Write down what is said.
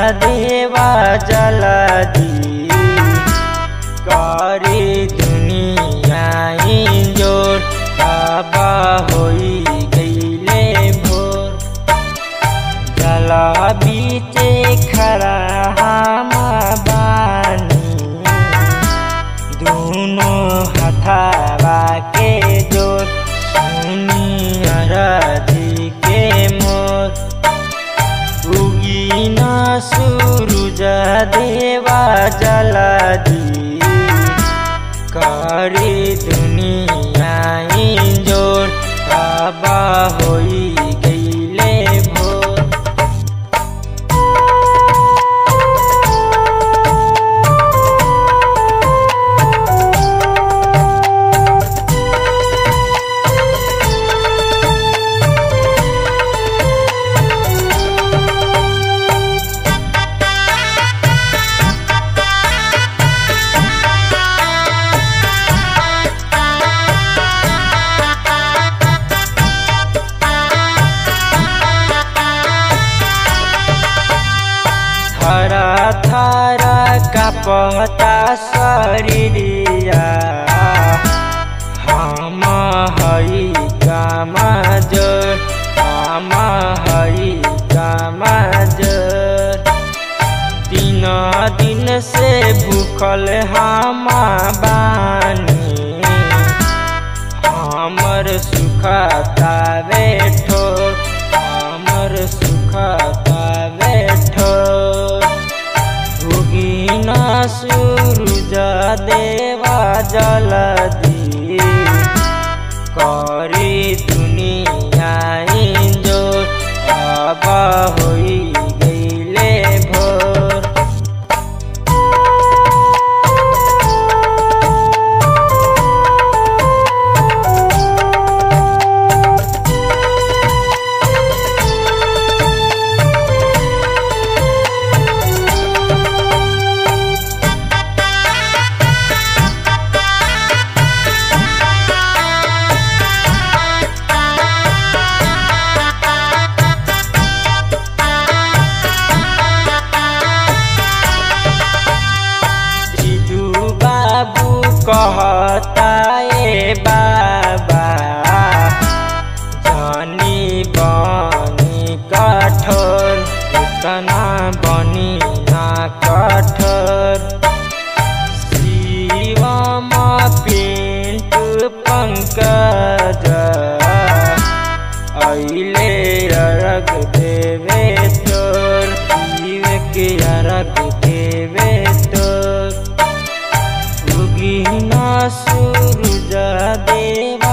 देवा जलदी करे दुनिया इंजोर बाबा होई गईले भोर। जला बीचे खड़ा हम बानी दोनों हथवा के जोर सुनी अरजी के मोर। उगी न सूरज देवा जलदी करे दुनिया इंजोर बाबा होई गईले भोर। थरा थरा कांपता शरीरिया हम हई कामजोर हम हई कामजोर। 3 दिन से भूखल हम बानी हमर सुखता बैठो हमर सुखता बैठो। उगी न सूरज देवा जलदी करे दुनिया इंजोर बाबा होई गईले भोर। कहता ए बाबा जानी बनी कठोर इतना बनी ना कठोर। शिवम पिंटू पंकज अइले अरग देवे तोर शिव के अरग देवे तोर। उगी न सूरज देवा